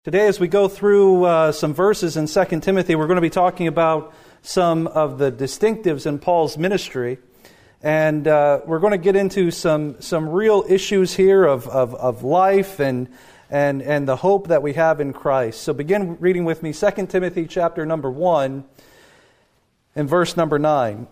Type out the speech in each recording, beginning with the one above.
Today, as we go through some verses in 2 Timothy, we're going to be talking about some of the distinctives in Paul's ministry. And we're going to get into some real issues here of life and the hope that we have in Christ. So begin reading with me 2 Timothy chapter number 1 and verse number 9.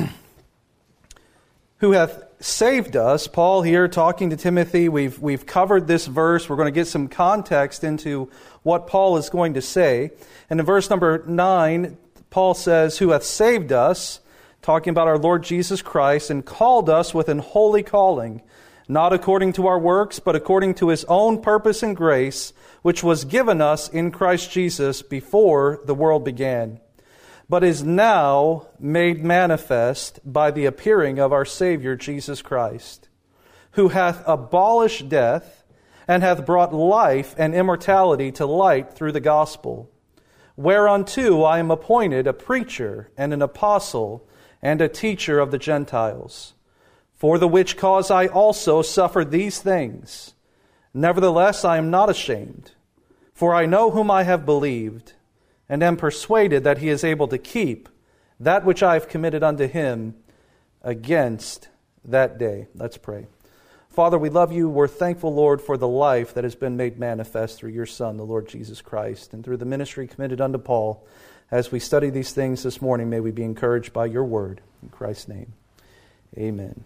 Who hath saved us, Paul here talking to Timothy. We've covered this verse. We're going to get some context into what Paul is going to say. And in verse number 9, Paul says, who hath saved us, talking about our Lord Jesus Christ, and called us with an holy calling, not according to our works, but according to His own purpose and grace, which was given us in Christ Jesus before the world began, but is now made manifest by the appearing of our Savior Jesus Christ, who hath abolished death, and hath brought life and immortality to light through the gospel, whereunto I am appointed a preacher and an apostle and a teacher of the Gentiles, for the which cause I also suffer these things. Nevertheless I am not ashamed, for I know whom I have believed, and am persuaded that He is able to keep that which I have committed unto Him against that day. Let's pray. Father, we love You. We're thankful, Lord, for the life that has been made manifest through Your Son, the Lord Jesus Christ, and through the ministry committed unto Paul. As we study these things this morning, may we be encouraged by Your word. In Christ's name, amen.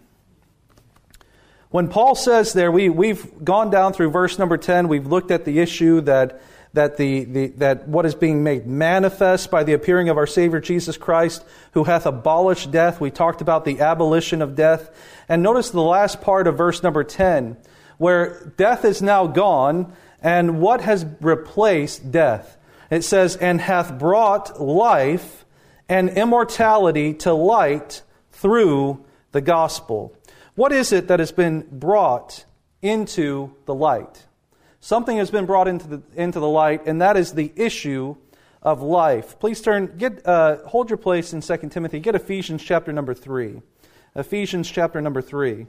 When Paul says there, we've gone down through verse number 10, we've looked at the issue that what is being made manifest by the appearing of our Savior Jesus Christ, who hath abolished death. We talked about the abolition of death. And notice the last part of verse number 10, where death is now gone, and what has replaced death? It says, and hath brought life and immortality to light through the gospel. What is it that has been brought into the light? Something has been brought into the light, and that is the issue of life. Please hold your place in 2 Timothy. Get Ephesians chapter number 3. Ephesians chapter number 3.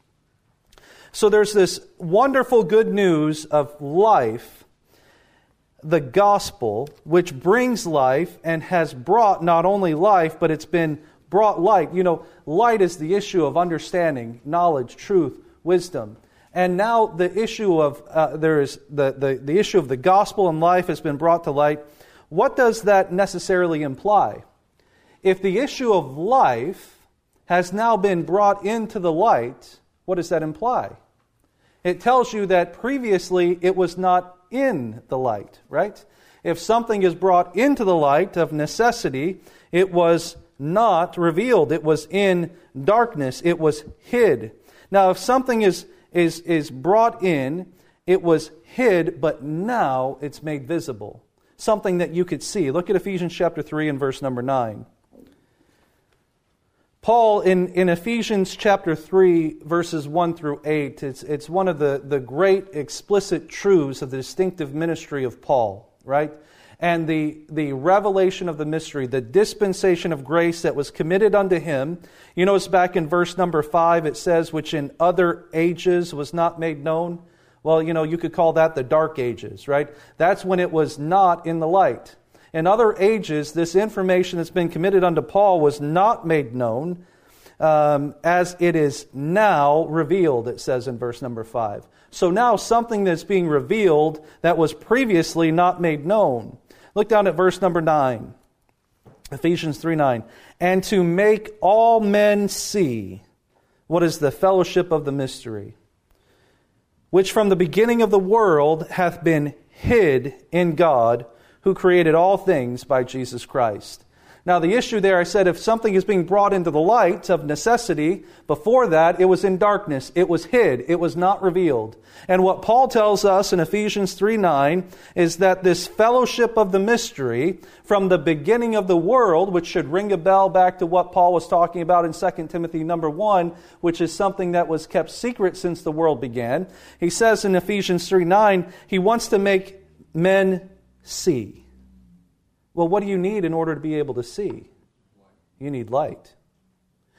So there's this wonderful good news of life, the gospel, which brings life and has brought not only life, but it's been brought light. You know, light is the issue of understanding, knowledge, truth, wisdom. And now the issue of the issue of the gospel and life has been brought to light. What does that necessarily imply? If the issue of life has now been brought into the light, what does that imply? It tells you that previously it was not in the light, right? If something is brought into the light of necessity, it was not revealed. It was in darkness. It was hid. Now, if something is brought in, it was hid, but now it's made visible. Something that you could see. Look at Ephesians chapter 3 and verse number 9. Paul, in Ephesians chapter 3, verses 1 through 8, it's one of the great explicit truths of the distinctive ministry of Paul, right? And the revelation of the mystery, the dispensation of grace that was committed unto him. You notice back in verse number 5, it says, which in other ages was not made known. Well, you could call that the dark ages, right? That's when it was not in the light. In other ages, this information that's been committed unto Paul was not made known, as it is now revealed, it says in verse number 5. So now something that's being revealed that was previously not made known. Look down at verse number 9. Ephesians 3:9. And to make all men see what is the fellowship of the mystery, which from the beginning of the world hath been hid in God, who created all things by Jesus Christ. Now the issue there, I said, if something is being brought into the light of necessity, before that it was in darkness, it was hid, it was not revealed. And what Paul tells us in Ephesians 3:9 is that this fellowship of the mystery from the beginning of the world, which should ring a bell back to what Paul was talking about in 2 Timothy number 1, which is something that was kept secret since the world began. He says in Ephesians 3:9, he wants to make men see. Well, what do you need in order to be able to see? You need light.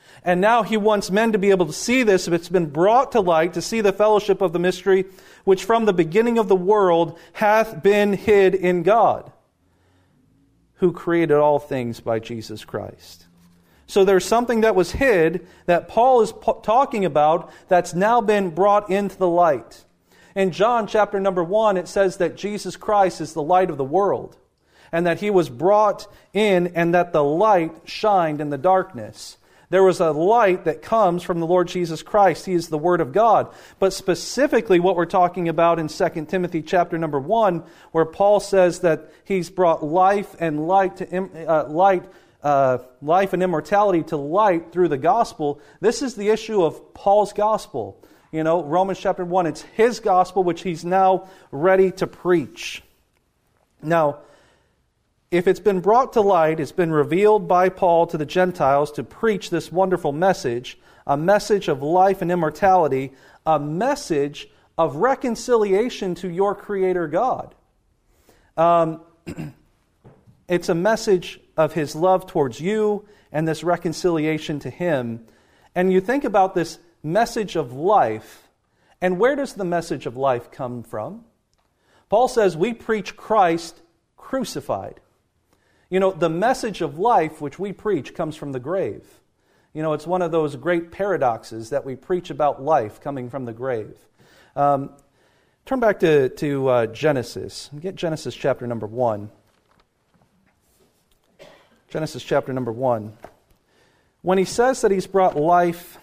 And now he wants men to be able to see this. If it's been brought to light, to see the fellowship of the mystery, which from the beginning of the world hath been hid in God, who created all things by Jesus Christ. So there's something that was hid that Paul is talking about that's now been brought into the light. In John chapter number 1, it says that Jesus Christ is the light of the world, and that he was brought in, and that the light shined in the darkness. There was a light that comes from the Lord Jesus Christ. He is the Word of God. But specifically what we're talking about in 2 Timothy chapter number 1, where Paul says that he's brought life and life and immortality to light through the gospel. This is the issue of Paul's gospel. You know, Romans chapter 1, it's his gospel which he's now ready to preach. Now, if it's been brought to light, it's been revealed by Paul to the Gentiles to preach this wonderful message, a message of life and immortality, a message of reconciliation to your Creator God. It's a message of His love towards you and this reconciliation to Him. And you think about this message of life, and where does the message of life come from? Paul says we preach Christ crucified. You know, the message of life which we preach comes from the grave. You know, it's one of those great paradoxes that we preach about life coming from the grave. Turn back to Genesis. Get Genesis chapter number 1. Genesis chapter number 1. When he says that he's brought life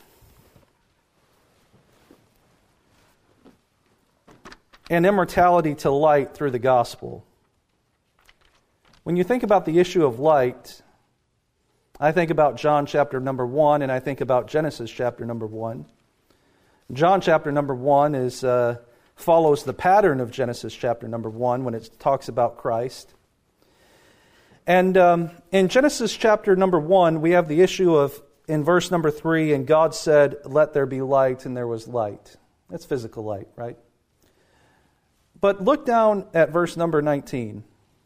and immortality to light through the gospel, when you think about the issue of light, I think about John chapter number 1, and I think about Genesis chapter number 1. John chapter number 1 follows the pattern of Genesis chapter number 1 when it talks about Christ. And in Genesis chapter number 1, we have the issue of, in verse number 3, and God said, "Let there be light," and there was light. That's physical light, right? But look down at verse number 19.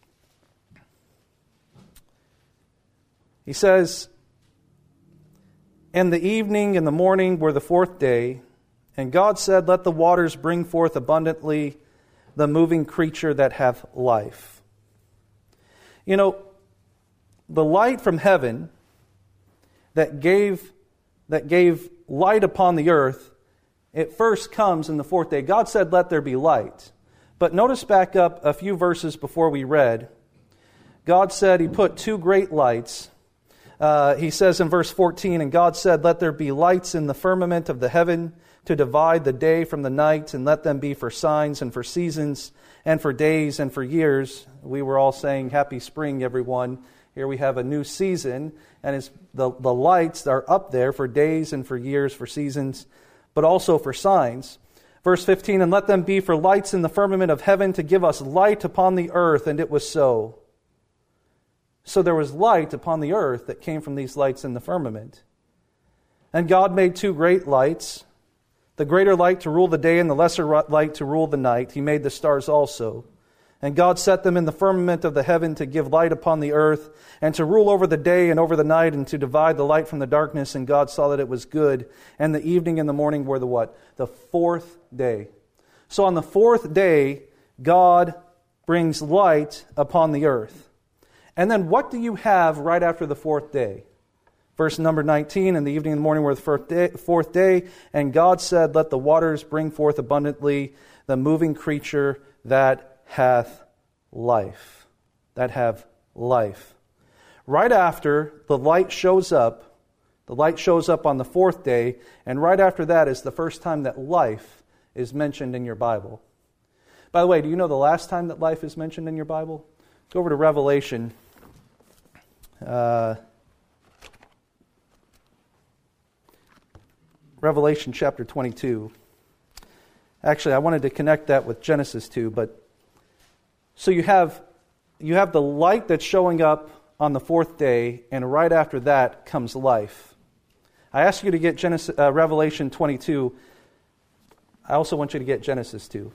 He says, "And the evening and the morning were the fourth day, and God said, Let the waters bring forth abundantly the moving creature that hath life." You know, the light from heaven that gave light upon the earth, it first comes in the fourth day. God said, "Let there be light." But notice back up a few verses before we read. God said He put two great lights. He says in verse 14, "And God said, Let there be lights in the firmament of the heaven to divide the day from the night, and let them be for signs and for seasons and for days and for years." We were all saying, "Happy spring, everyone." Here we have a new season, and the lights are up there for days and for years, for seasons, but also for signs. Verse 15, "And let them be for lights in the firmament of heaven to give us light upon the earth," and it was so. So there was light upon the earth that came from these lights in the firmament. "And God made two great lights, the greater light to rule the day and the lesser light to rule the night. He made the stars also. And God set them in the firmament of the heaven to give light upon the earth, and to rule over the day and over the night, and to divide the light from the darkness. And God saw that it was good. And the evening and the morning were the what? The fourth day." So on the fourth day, God brings light upon the earth. And then what do you have right after the fourth day? Verse number 19, "And the evening and the morning were the fourth day, and God said, Let the waters bring forth abundantly the moving creature that hath life." That have life. Right after the light shows up on the fourth day, and right after that is the first time that life is mentioned in your Bible. By the way, do you know the last time that life is mentioned in your Bible? Go over to Revelation. Revelation chapter 22. Actually, I wanted to connect that with Genesis 2, but so you have the light that's showing up on the fourth day, and right after that comes life. I asked you to get Revelation 22. I also want you to get Genesis 2.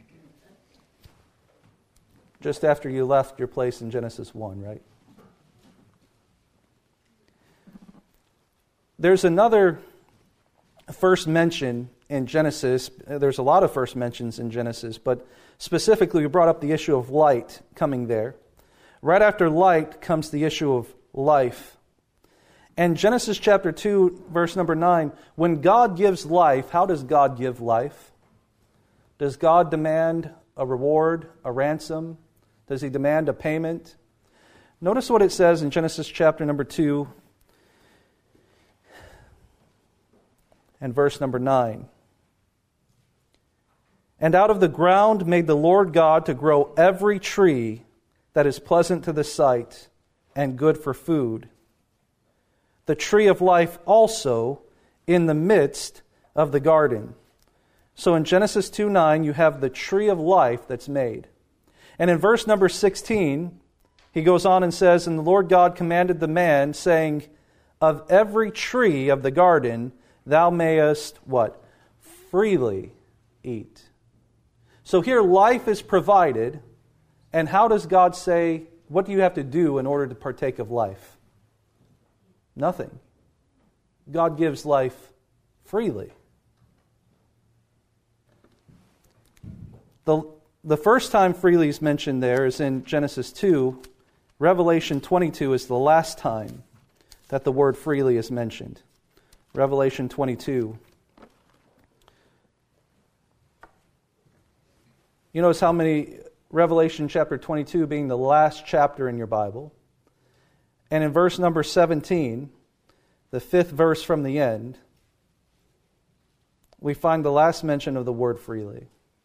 Just after you left your place in Genesis 1, right? There's another first mention in Genesis. There's a lot of first mentions in Genesis, but specifically we brought up the issue of light coming there. Right after light comes the issue of life. And Genesis chapter 2, verse number 9, when God gives life, how does God give life? Does God demand a reward, a ransom? Does He demand a payment? Notice what it says in Genesis chapter number 2 and verse number 9. And out of the ground made the Lord God to grow every tree that is pleasant to the sight and good for food, the tree of life also in the midst of the garden. So in Genesis 2:9, you have the tree of life that's made. And in verse number 16, he goes on and says, and the Lord God commanded the man, saying, of every tree of the garden thou mayest, what? Freely eat. So here life is provided, and how does God say, what do you have to do in order to partake of life? Nothing. God gives life freely. The first time freely is mentioned there is in Genesis 2. Revelation 22 is the last time that the word freely is mentioned. Revelation 22. You notice how many, Revelation chapter 22 being the last chapter in your Bible. And in verse number 17, the fifth verse from the end, we find the last mention of the word freely.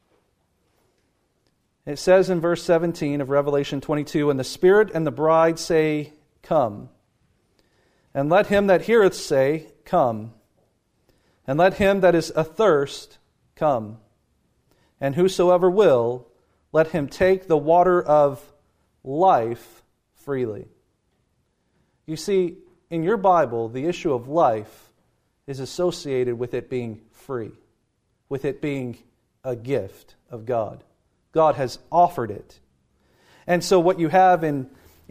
It says in verse 17 of Revelation 22, and the Spirit and the bride say, come. And let him that heareth say, come. And let him that is athirst come. And whosoever will, let him take the water of life freely. You see, in your Bible, the issue of life is associated with it being free, with it being a gift of God. God has offered it. And so what you have in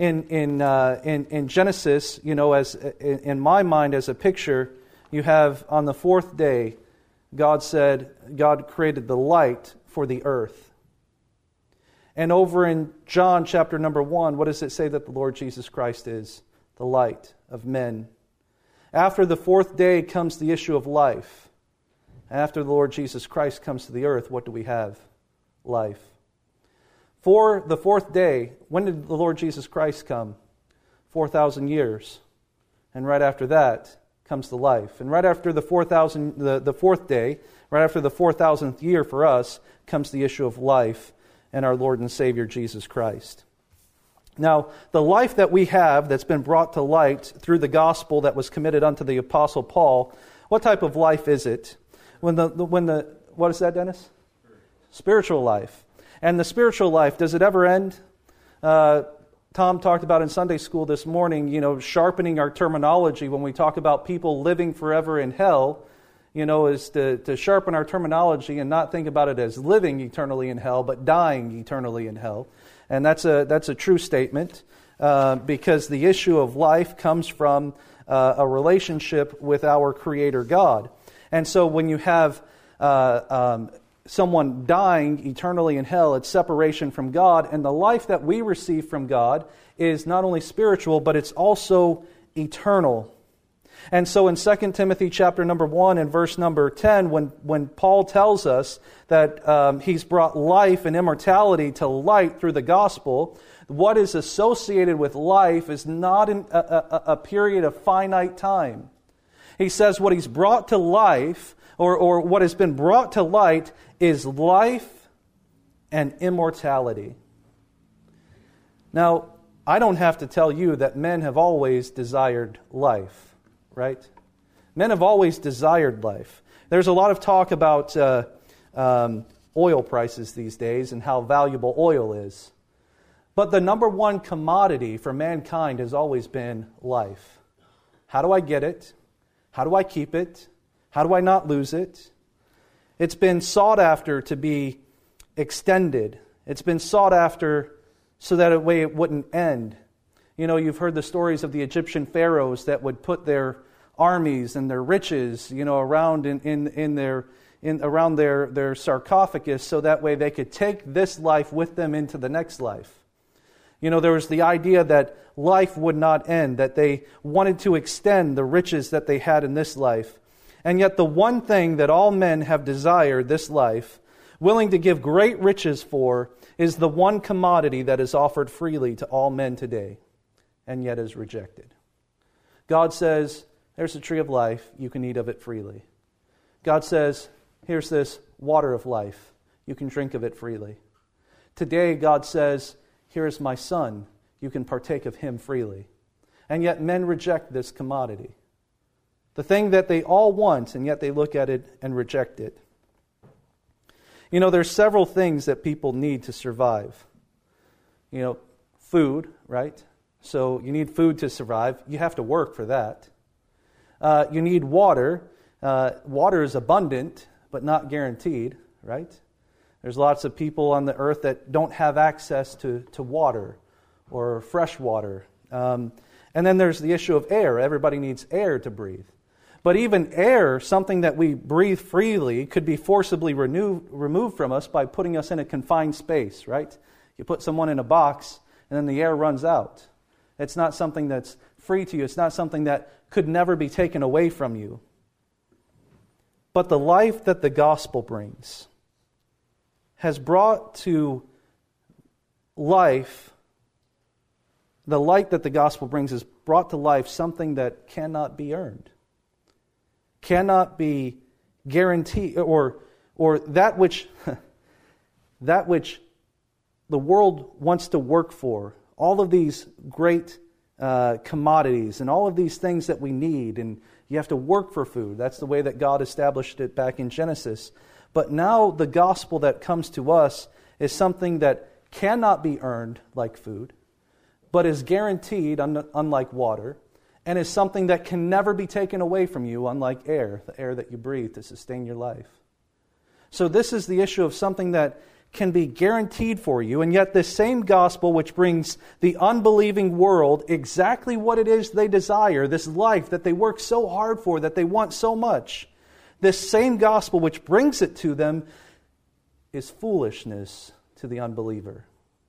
Genesis, you know, as in my mind as a picture, you have on the fourth day, God created the light for the earth. And over in John chapter number 1, what does it say that the Lord Jesus Christ is? The light of men. After the fourth day comes the issue of life. After the Lord Jesus Christ comes to the earth, what do we have? Life. For the fourth day, when did the Lord Jesus Christ come? 4,000 years. And right after that comes the life. And right after the fourth day, right after the 4,000th year for us, comes the issue of life and our Lord and Savior Jesus Christ. Now, the life that we have that's been brought to light through the gospel that was committed unto the Apostle Paul, what type of life is it? What is that, Dennis? Spiritual life. And the spiritual life, does it ever end? Tom talked about in Sunday school this morning, you know, sharpening our terminology when we talk about people living forever in hell, you know, is to sharpen our terminology and not think about it as living eternally in hell, but dying eternally in hell. And that's a true statement because the issue of life comes from a relationship with our Creator God. And so when you have someone dying eternally in hell, it's separation from God. And the life that we receive from God is not only spiritual, but it's also eternal. And so in 2 Timothy chapter number 1 and verse number 10, when Paul tells us that he's brought life and immortality to light through the gospel, what is associated with life is not a period of finite time. He says what he's brought to life, or what has been brought to light, is life and immortality. Now, I don't have to tell you that men have always desired life, right? Men have always desired life. There's a lot of talk about oil prices these days and how valuable oil is. But the number one commodity for mankind has always been life. How do I get it? How do I keep it? How do I not lose it? It's been sought after to be extended. It's been sought after so that it wouldn't end. You know, you've heard the stories of the Egyptian pharaohs that would put their armies and their riches, around around their sarcophagus, so that way they could take this life with them into the next life. There was the idea that life would not end, that they wanted to extend the riches that they had in this life. And yet the one thing that all men have desired this life, willing to give great riches for, is the one commodity that is offered freely to all men today, and yet is rejected. God says, there's the tree of life, you can eat of it freely. God says, here's this water of life, you can drink of it freely. Today, God says, here is my son, you can partake of him freely. And yet men reject this commodity. The thing that they all want, and yet they look at it and reject it. There's several things that people need to survive. Food, right? So you need food to survive. You have to work for that. You need water. Water is abundant, but not guaranteed, right? There's lots of people on the earth that don't have access to water or fresh water. And then there's the issue of air. Everybody needs air to breathe. But even air, something that we breathe freely, could be forcibly removed from us by putting us in a confined space, right? You put someone in a box, and then the air runs out. It's not something that's free to you. It's not something that could never be taken away from you. But the life that the gospel brings has brought to life, the light that the gospel brings has brought to life something that cannot be earned, cannot be guaranteed, or that which the world wants to work for. All of these great commodities and all of these things that we need, and you have to work for food. That's the way that God established it back in Genesis. But now the gospel that comes to us is something that cannot be earned like food, but is guaranteed unlike water, and is something that can never be taken away from you unlike air, the air that you breathe to sustain your life. So this is the issue of something that can be guaranteed for you, and yet this same gospel which brings the unbelieving world exactly what it is they desire, this life that they work so hard for, that they want so much, this same gospel which brings it to them is foolishness to the unbeliever.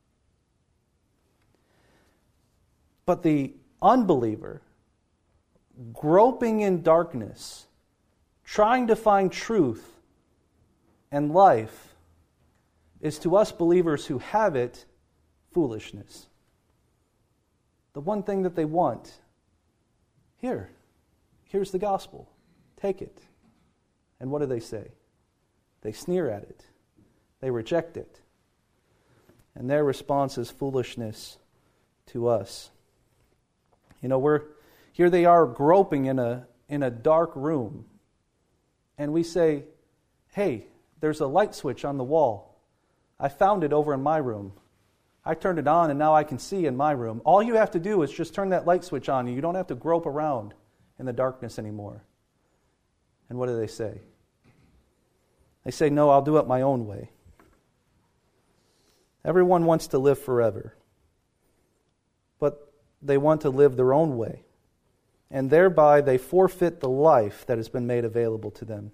But the unbeliever, groping in darkness, trying to find truth and life, is to us believers who have it, foolishness. The one thing that they want, here's the gospel. Take it. And what do they say? They sneer at it. They reject it. And their response is foolishness to us. Here they are groping in a dark room. And we say, hey, there's a light switch on the wall. I found it over in my room. I turned it on and now I can see in my room. All you have to do is just turn that light switch on and you don't have to grope around in the darkness anymore. And what do they say? They say, no, I'll do it my own way. Everyone wants to live forever. But they want to live their own way. And thereby they forfeit the life that has been made available to them.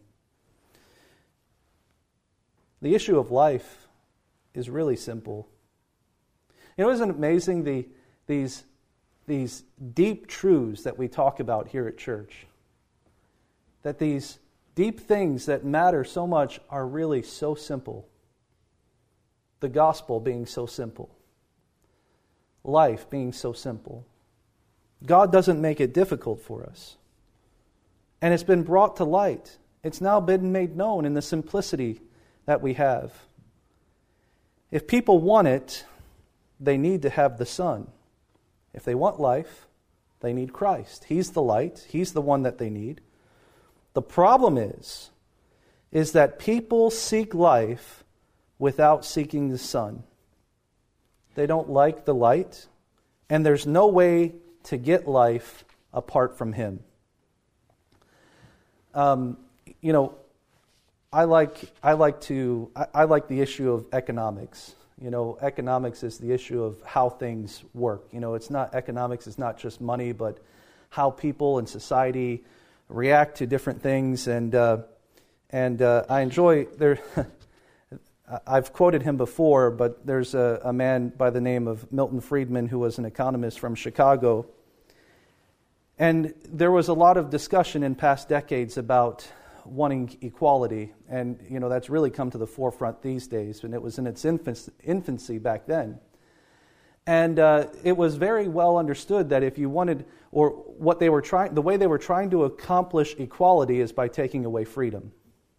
The issue of life is really simple. Isn't it amazing these deep truths that we talk about here at church? That these deep things that matter so much are really so simple. The gospel being so simple. Life being so simple. God doesn't make it difficult for us. And it's been brought to light. It's now been made known in the simplicity that we have. If people want it, they need to have the Son. If they want life, they need Christ. He's the light. He's the one that they need. The problem is that people seek life without seeking the Son. They don't like the light, and there's no way to get life apart from Him. I like the issue of economics. Economics is the issue of how things work. Economics is not just money, but how people and society react to different things, and I enjoy there. I've quoted him before, but there's a man by the name of Milton Friedman who was an economist from Chicago. And there was a lot of discussion in past decades about wanting equality. And, that's really come to the forefront these days. And it was in its infancy back then. And it was very well understood that if you wanted, or the way they were trying to accomplish equality is by taking away freedom,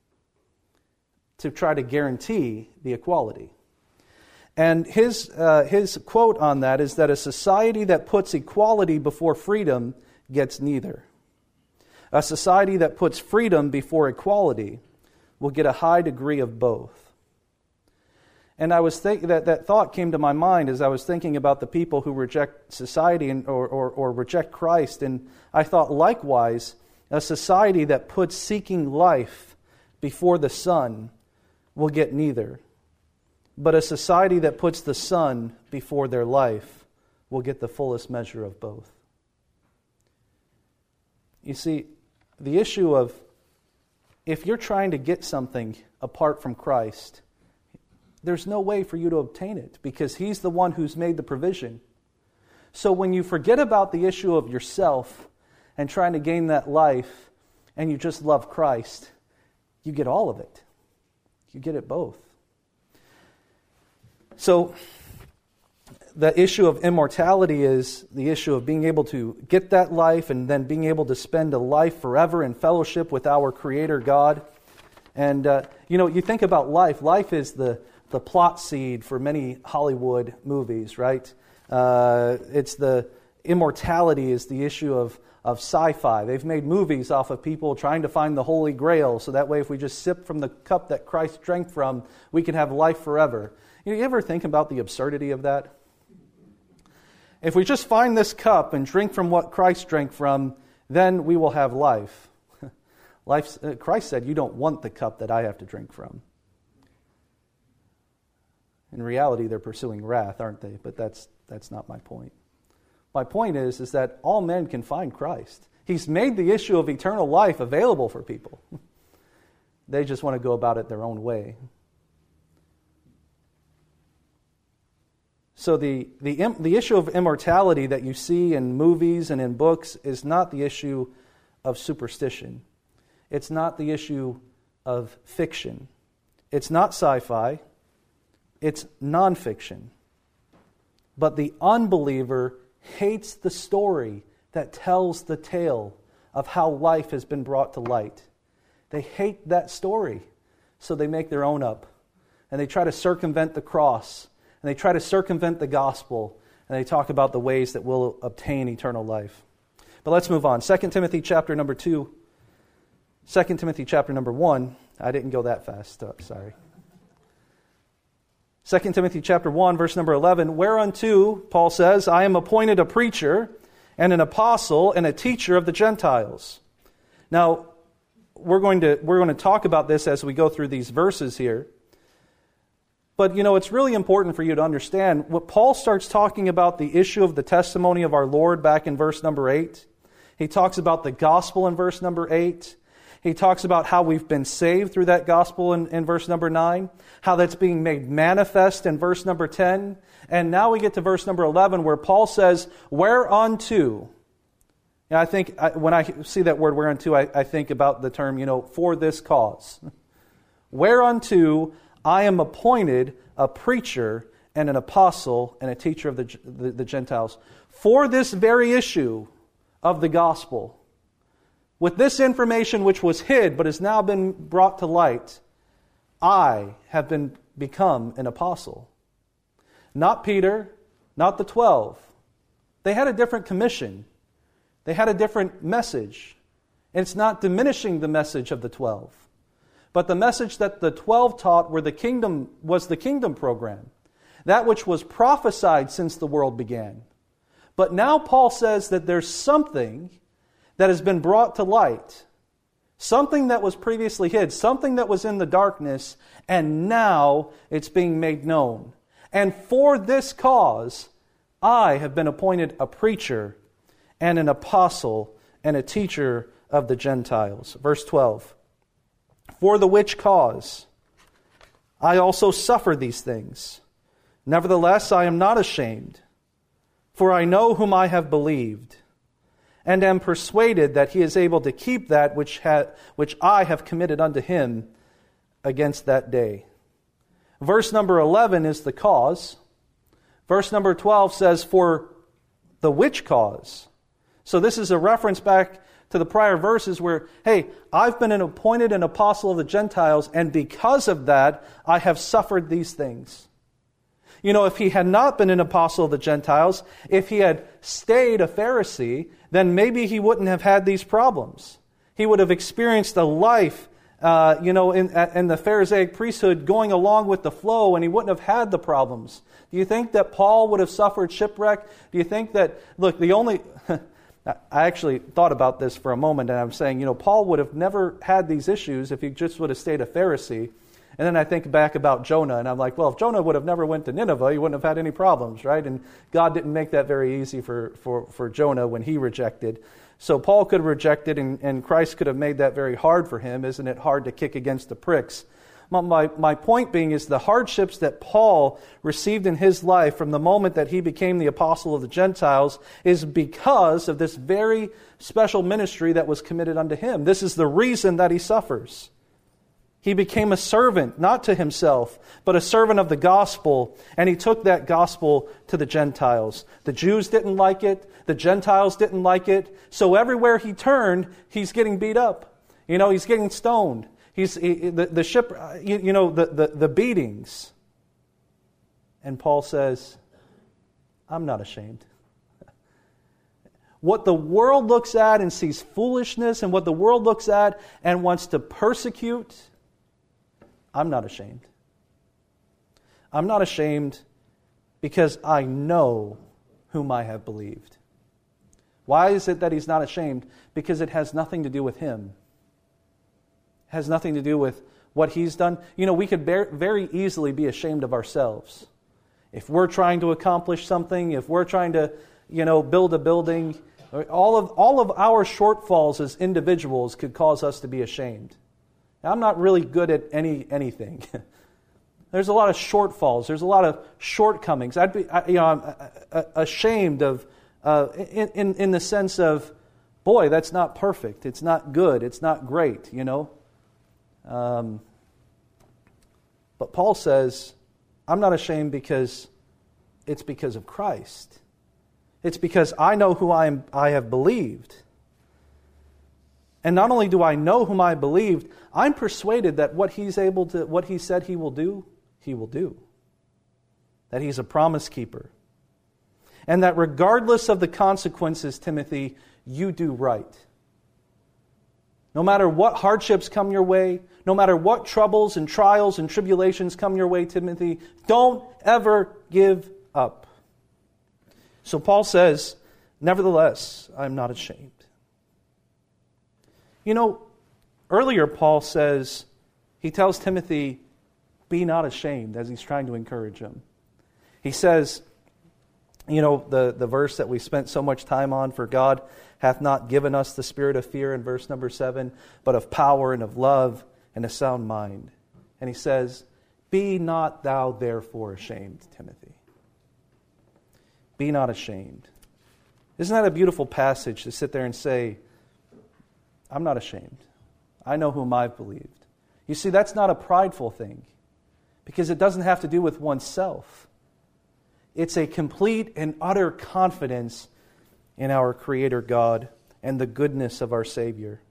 to try to guarantee the equality. And his quote on that is that a society that puts equality before freedom gets neither. A society that puts freedom before equality will get a high degree of both. And I was that thought came to my mind as I was thinking about the people who reject society or reject Christ. And I thought, likewise, a society that puts seeking life before the Son will get neither. But a society that puts the Son before their life will get the fullest measure of both. You see, the issue of if you're trying to get something apart from Christ, there's no way for you to obtain it because He's the one who's made the provision. So when you forget about the issue of yourself and trying to gain that life and you just love Christ, you get all of it. You get it both. So the issue of immortality is the issue of being able to get that life and then being able to spend a life forever in fellowship with our Creator God. And, you think about life. Life is the plot seed for many Hollywood movies, right? It's the immortality is the issue of sci-fi. They've made movies off of people trying to find the Holy Grail, so that way if we just sip from the cup that Christ drank from, we can have life forever. You ever think about the absurdity of that? If we just find this cup and drink from what Christ drank from, then we will have life. Christ said, you don't want the cup that I have to drink from. In reality, they're pursuing wrath, aren't they? But that's not my point. My point is that all men can find Christ. He's made the issue of eternal life available for people. They just want to go about it their own way. So the issue of immortality that you see in movies and in books is not the issue of superstition. It's not the issue of fiction. It's not sci-fi. It's nonfiction. But the unbeliever hates the story that tells the tale of how life has been brought to light. They hate that story, so they make their own up. And they try to circumvent the cross, and they try to circumvent the gospel, and they talk about the ways that we'll obtain eternal life. But let's move on. 2 Timothy chapter number 2. 2 Timothy chapter number 1. I didn't go that fast, sorry. 2 Timothy chapter 1, verse number 11, whereunto, Paul says, I am appointed a preacher and an apostle and a teacher of the Gentiles. Now, we're going to talk about this as we go through these verses here. But, it's really important for you to understand what Paul starts talking about the issue of the testimony of our Lord back in verse number 8. He talks about the gospel in verse number 8. He talks about how we've been saved through that gospel in verse number 9, how that's being made manifest in verse number 10. And now we get to verse number 11 where Paul says, whereunto. And I think when I see that word whereunto, I think about the term, for this cause. Whereunto I am appointed a preacher and an apostle and a teacher of the Gentiles. For this very issue of the gospel. With this information which was hid but has now been brought to light, I have become an apostle. Not Peter, not the 12. They had a different commission. They had a different message. And it's not diminishing the message of the 12. But the message that the 12 taught was the kingdom program. That which was prophesied since the world began. But now Paul says that there's something that has been brought to light. Something that was previously hid. Something that was in the darkness. And now it's being made known. And for this cause, I have been appointed a preacher and an apostle and a teacher of the Gentiles. Verse 12. For the which cause I also suffer these things. Nevertheless, I am not ashamed, for I know whom I have believed, and am persuaded that he is able to keep that which I have committed unto him against that day. Verse number 11 is the cause. Verse number 12 says, for the which cause. So this is a reference back to the prior verses where, hey, I've been appointed an apostle of the Gentiles, and because of that, I have suffered these things. You know, if he had not been an apostle of the Gentiles, if he had stayed a Pharisee, then maybe he wouldn't have had these problems. He would have experienced a life, in the Pharisaic priesthood going along with the flow, and he wouldn't have had the problems. Do you think that Paul would have suffered shipwreck? Do you think that, I actually thought about this for a moment, and I'm saying, Paul would have never had these issues if he just would have stayed a Pharisee. And then I think back about Jonah, and I'm like, well, if Jonah would have never went to Nineveh, he wouldn't have had any problems, right? And God didn't make that very easy for Jonah when he rejected. So Paul could have rejected, and Christ could have made that very hard for him. Isn't it hard to kick against the pricks? My point being is the hardships that Paul received in his life from the moment that he became the apostle of the Gentiles is because of this very special ministry that was committed unto him. This is the reason that he suffers. He became a servant, not to himself, but a servant of the gospel, and he took that gospel to the Gentiles. The Jews didn't like it. The Gentiles didn't like it. So everywhere he turned, he's getting beat up. He's getting stoned. The beatings. And Paul says, I'm not ashamed. What the world looks at and sees foolishness, and what the world looks at and wants to persecute, I'm not ashamed. I'm not ashamed because I know whom I have believed. Why is it that he's not ashamed? Because it has nothing to do with him. It has nothing to do with what he's done. We could very easily be ashamed of ourselves. If we're trying to accomplish something, if we're trying to, build a building, all of our shortfalls as individuals could cause us to be ashamed. Now, I'm not really good at anything. There's a lot of shortfalls. There's a lot of shortcomings. I'm ashamed of, in the sense of, boy, that's not perfect. It's not good. It's not great. But Paul says, I'm not ashamed because it's because of Christ. It's because I know who I have believed. And not only do I know whom I believed, I'm persuaded that what he said he will do, he will do. That he's a promise keeper. And that regardless of the consequences, Timothy, you do right. No matter what hardships come your way, no matter what troubles and trials and tribulations come your way, Timothy, don't ever give up. So Paul says, nevertheless, I'm not ashamed. Earlier Paul says, he tells Timothy, be not ashamed, as he's trying to encourage him. He says, the verse that we spent so much time on, for God hath not given us the spirit of fear in verse number 7, but of power and of love and a sound mind. And he says, be not thou therefore ashamed, Timothy. Be not ashamed. Isn't that a beautiful passage to sit there and say, I'm not ashamed. I know whom I've believed. You see, that's not a prideful thing, because it doesn't have to do with oneself. It's a complete and utter confidence in our Creator God and the goodness of our Savior.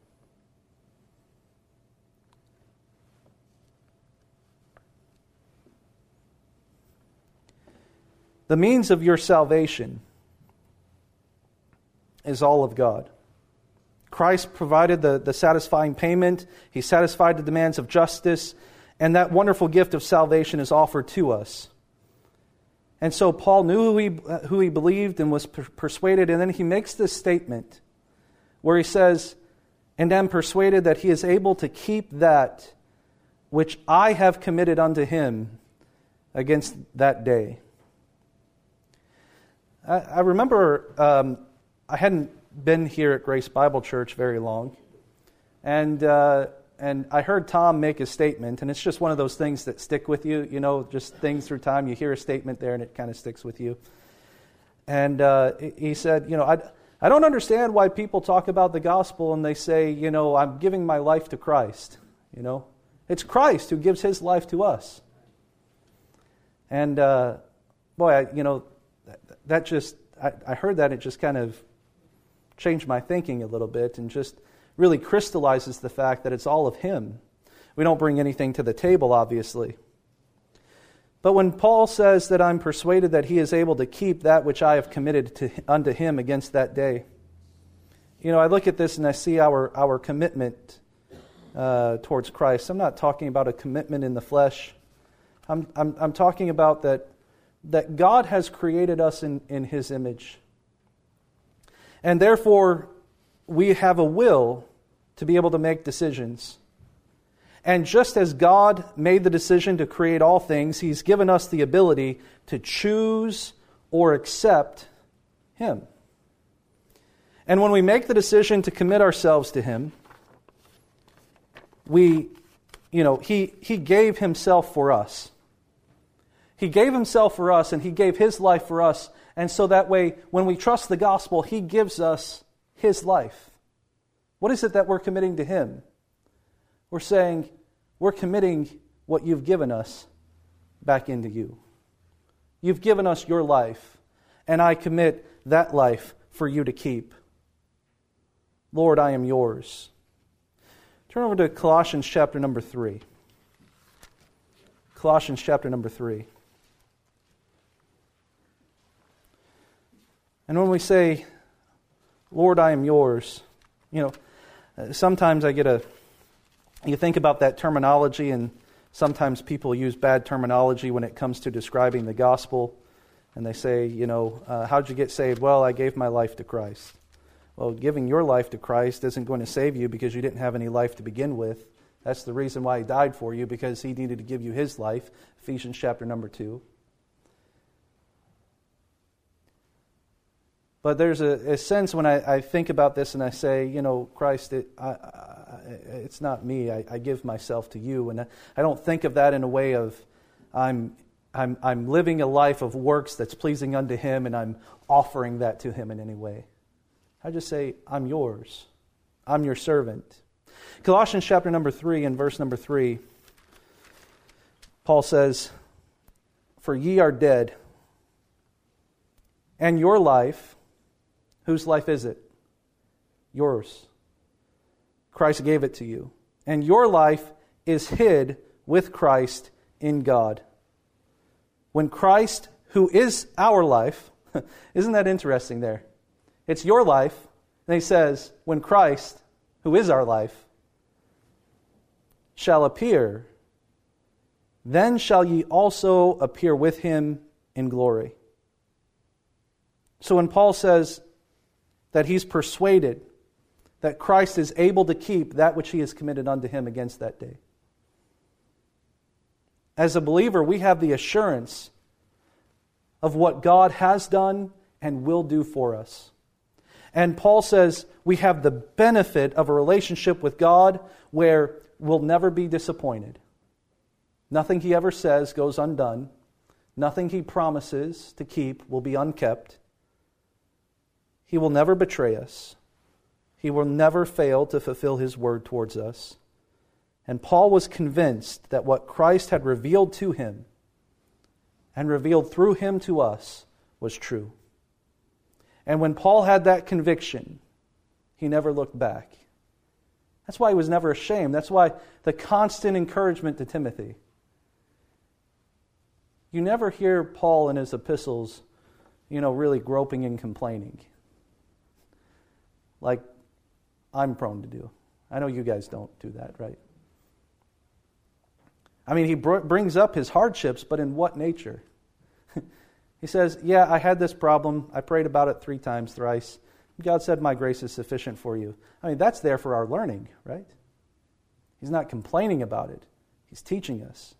The means of your salvation is all of God. Christ provided the satisfying payment. He satisfied the demands of justice. And that wonderful gift of salvation is offered to us. And so Paul knew who he believed and was persuaded. And then he makes this statement where he says, and am persuaded that he is able to keep that which I have committed unto him against that day. I remember I hadn't been here at Grace Bible Church very long. And I heard Tom make a statement, and it's just one of those things that stick with you, just things through time. You hear a statement there, and it kind of sticks with you. And he said, I don't understand why people talk about the gospel and they say, I'm giving my life to Christ. It's Christ who gives his life to us. And boy, that just, I heard that, it just kind of changed my thinking a little bit and just really crystallizes the fact that it's all of him. We don't bring anything to the table, obviously. But when Paul says that I'm persuaded that he is able to keep that which I have committed unto him against that day, I look at this and I see our commitment towards Christ. I'm not talking about a commitment in the flesh. I'm talking about that God has created us in his image. And therefore, we have a will to be able to make decisions. And just as God made the decision to create all things, he's given us the ability to choose or accept him. And when we make the decision to commit ourselves to him, he gave himself for us. He gave himself for us, and he gave his life for us. And so that way, when we trust the gospel, he gives us his life. What is it that we're committing to him? We're saying, we're committing what you've given us back into you. You've given us your life, and I commit that life for you to keep. Lord, I am yours. Turn over to Colossians chapter number 3. Colossians chapter number 3. And when we say, Lord, I am yours, sometimes you think about that terminology, and sometimes people use bad terminology when it comes to describing the gospel. And they say, how'd you get saved? Well, I gave my life to Christ. Well, giving your life to Christ isn't going to save you because you didn't have any life to begin with. That's the reason why he died for you, because he needed to give you his life. Ephesians chapter number 2. But there's a sense when I think about this and I say, Christ, it's not me. I give myself to you. And I don't think of that in a way of I'm living a life of works that's pleasing unto him and I'm offering that to him in any way. I just say, I'm yours. I'm your servant. Colossians chapter number 3 and verse number 3, Paul says, For ye are dead, and your life, whose life is it? Yours. Christ gave it to you. And your life is hid with Christ in God. When Christ, who is our life, isn't that interesting there? It's your life. And he says, when Christ, who is our life, shall appear, then shall ye also appear with him in glory. So when Paul says that he's persuaded that Christ is able to keep that which he has committed unto him against that day, as a believer, we have the assurance of what God has done and will do for us. And Paul says we have the benefit of a relationship with God where we'll never be disappointed. Nothing he ever says goes undone. Nothing he promises to keep will be unkept. He will never betray us. He will never fail to fulfill his word towards us. And Paul was convinced that what Christ had revealed to him and revealed through him to us was true. And when Paul had that conviction, he never looked back. That's why he was never ashamed. That's why the constant encouragement to Timothy. You never hear Paul in his epistles, really groping and complaining, like I'm prone to do. I know you guys don't do that, right? I mean, he brings up his hardships, but in what nature? He says, yeah, I had this problem. I prayed about it 3 times, thrice. God said, my grace is sufficient for you. I mean, that's there for our learning, right? He's not complaining about it. He's teaching us.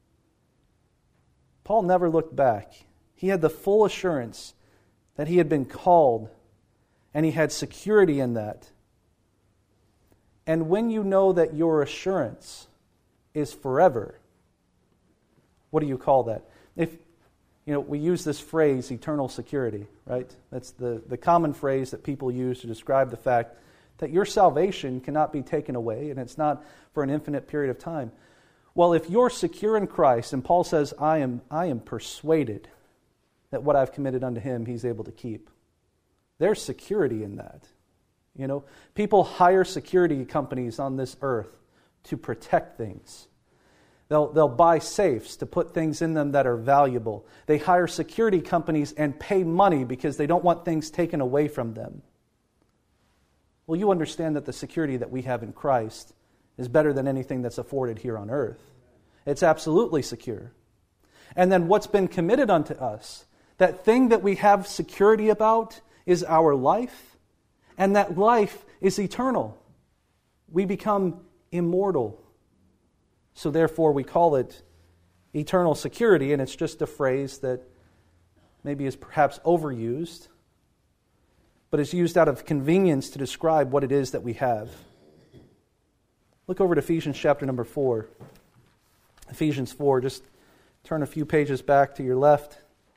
Paul never looked back. He had the full assurance that he had been called, and he had security in that. And when you know that your assurance is forever, what do you call that? If we use this phrase, eternal security, right? That's the common phrase that people use to describe the fact that your salvation cannot be taken away, and it's not for an infinite period of time. Well, if you're secure in Christ, and Paul says, I am persuaded that what I've committed unto him, he's able to keep. There's security in that. People hire security companies on this earth to protect things. They'll buy safes to put things in them that are valuable. They hire security companies and pay money because they don't want things taken away from them. Well, you understand that the security that we have in Christ is better than anything that's afforded here on earth. It's absolutely secure. And then what's been committed unto us, that thing that we have security about, is our life, and that life is eternal. We become immortal. So therefore we call it eternal security, and it's just a phrase that maybe is perhaps overused, but is used out of convenience to describe what it is that we have. Look over to Ephesians chapter number 4. Ephesians 4, just turn a few pages back to your left.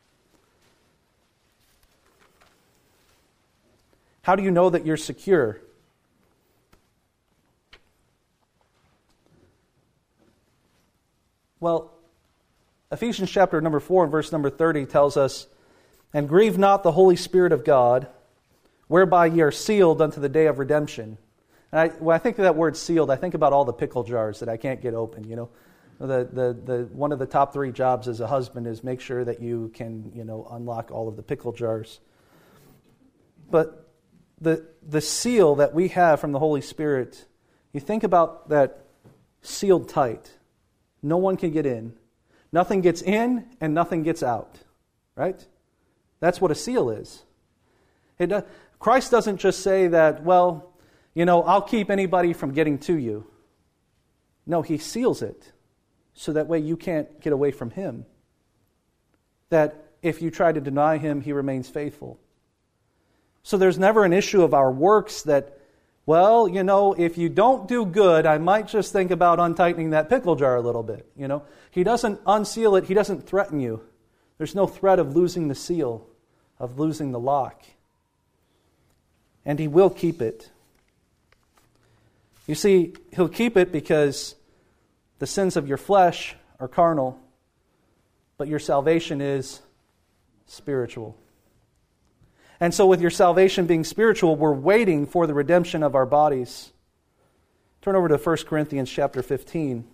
How do you know that you're secure? Well, Ephesians chapter number 4 and verse number 30 tells us, "And grieve not the Holy Spirit of God, whereby ye are sealed unto the day of redemption." And when I think of that word sealed, I think about all the pickle jars that I can't get open, The one of the top 3 jobs as a husband is make sure that you can, unlock all of the pickle jars. But the seal that we have from the Holy Spirit, you think about that sealed tight. No one can get in. Nothing gets in and nothing gets out. Right? That's what a seal is. Christ doesn't just say that, I'll keep anybody from getting to you. No, he seals it. So that way you can't get away from him. That if you try to deny him, he remains faithful. So there's never an issue of our works that, if you don't do good, I might just think about untightening that pickle jar a little bit. He doesn't unseal it. He doesn't threaten you. There's no threat of losing the seal, of losing the lock. And he will keep it. You see, he'll keep it because the sins of your flesh are carnal, but your salvation is spiritual. And so with your salvation being spiritual, we're waiting for the redemption of our bodies. Turn over to 1 Corinthians chapter 15.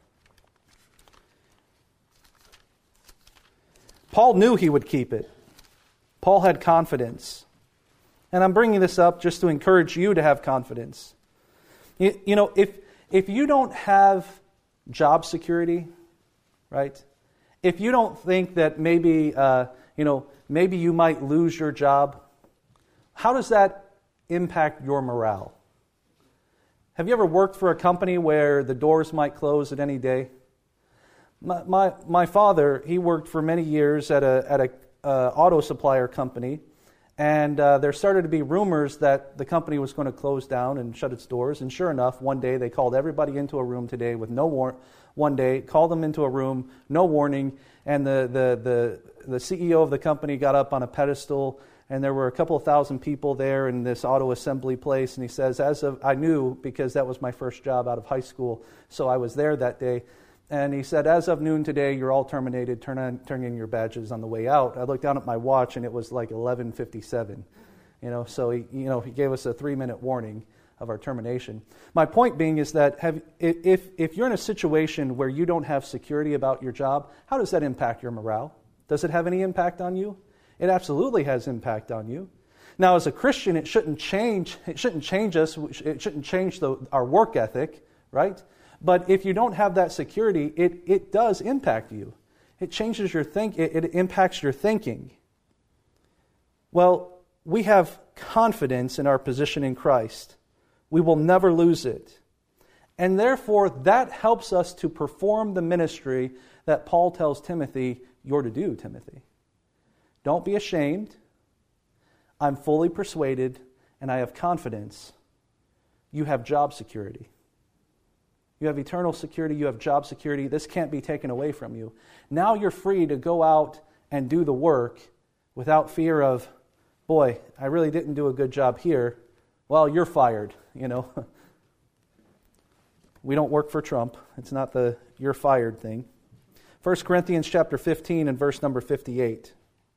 Paul knew he would keep it. Paul had confidence. And I'm bringing this up just to encourage you to have confidence. If you don't have job security, right? If you don't think that maybe you might lose your job, how does that impact your morale? Have you ever worked for a company where the doors might close at any day? My father, he worked for many years at a auto supplier company, and there started to be rumors that the company was going to close down and shut its doors. And sure enough, one day they called everybody into a room today with no warning. One day, called them into a room, no warning, and the CEO of the company got up on a pedestal, and there were a couple of thousand people there in this auto assembly place. And he says, I knew because that was my first job out of high school, so I was there that day. And he said, as of noon today, you're all terminated. Turn in your badges on the way out. I looked down at my watch, and it was like 11:57. So he gave us a 3-minute warning of our termination. My point being is that if you're in a situation where you don't have security about your job, how does that impact your morale? Does it have any impact on you? It absolutely has impact on you. Now, as a Christian, it shouldn't change us. It shouldn't change our work ethic, right? But if you don't have that security, it does impact you. It changes your it impacts your thinking. Well, we have confidence in our position in Christ. We will never lose it. And therefore, that helps us to perform the ministry that Paul tells Timothy, you're to do, Timothy. Don't be ashamed. I'm fully persuaded, and I have confidence you have job security. You have eternal security, you have job security. This can't be taken away from you. Now you're free to go out and do the work without fear of, boy, I really didn't do a good job here. Well, you're fired, We don't work for Trump. It's not the you're fired thing. 1 Corinthians chapter 15 and verse number 58.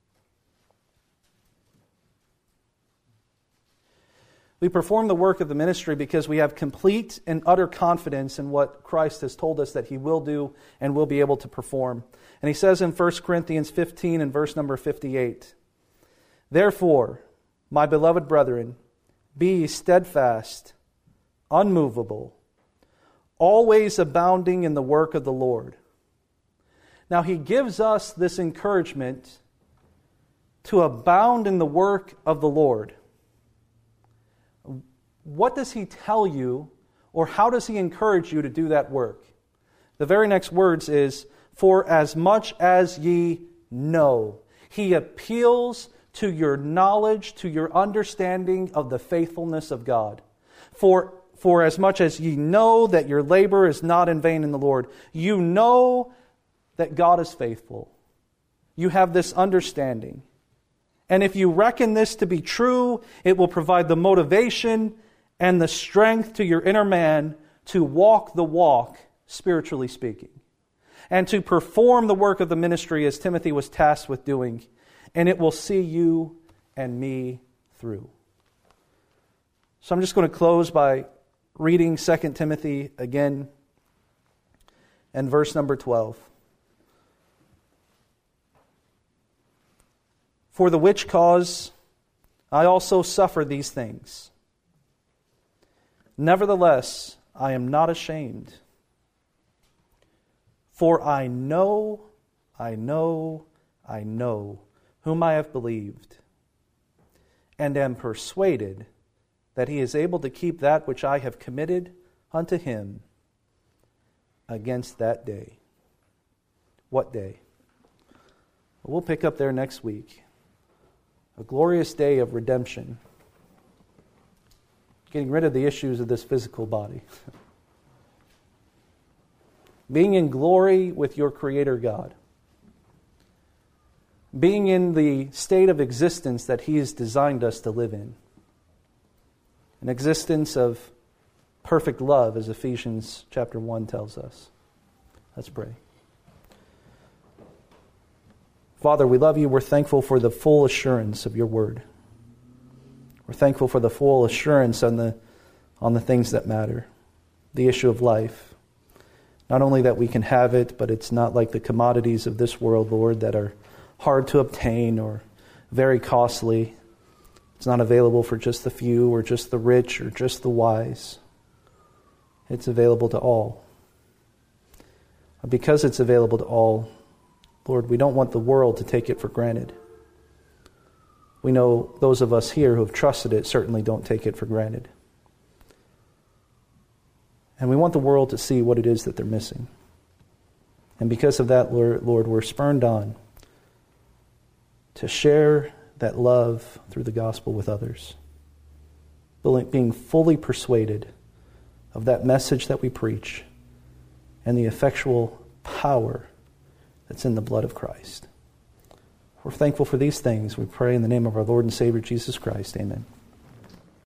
We perform the work of the ministry because we have complete and utter confidence in what Christ has told us that He will do and will be able to perform. And he says in 1 Corinthians 15 and verse number 58, "Therefore, my beloved brethren, be steadfast, unmovable, always abounding in the work of the Lord." Now he gives us this encouragement to abound in the work of the Lord. What does he tell you, or how does he encourage you to do that work? The very next words is, "For as much as ye know." He appeals to your knowledge, to your understanding of the faithfulness of God. For as much as ye know that your labor is not in vain in the Lord. You know that God is faithful. You have this understanding. And if you reckon this to be true, it will provide the motivation and the strength to your inner man to walk the walk, spiritually speaking, and to perform the work of the ministry as Timothy was tasked with doing, and it will see you and me through. So I'm just going to close by reading 2 Timothy again and verse number 12. "For the which cause I also suffer these things. Nevertheless, I am not ashamed. For I know whom I have believed, and am persuaded that He is able to keep that which I have committed unto Him against that day." What day? We'll pick up there next week. A glorious day of redemption. Getting rid of the issues of this physical body. Being in glory with your Creator God. Being in the state of existence that He has designed us to live in. An existence of perfect love, as Ephesians chapter 1 tells us. Let's pray. Father, we love You. We're thankful for the full assurance of Your word. We're thankful for the full assurance on the things that matter. The issue of life. Not only that we can have it, but it's not like the commodities of this world, Lord, that are hard to obtain or very costly. It's not available for just the few or just the rich or just the wise. It's available to all. Because it's available to all, Lord, we don't want the world to take it for granted. We know those of us here who have trusted it certainly don't take it for granted. And we want the world to see what it is that they're missing. And because of that, Lord, we're spurred on to share that love through the gospel with others. Being fully persuaded of that message that we preach and the effectual power that's in the blood of Christ. We're thankful for these things. We pray in the name of our Lord and Savior Jesus Christ. Amen.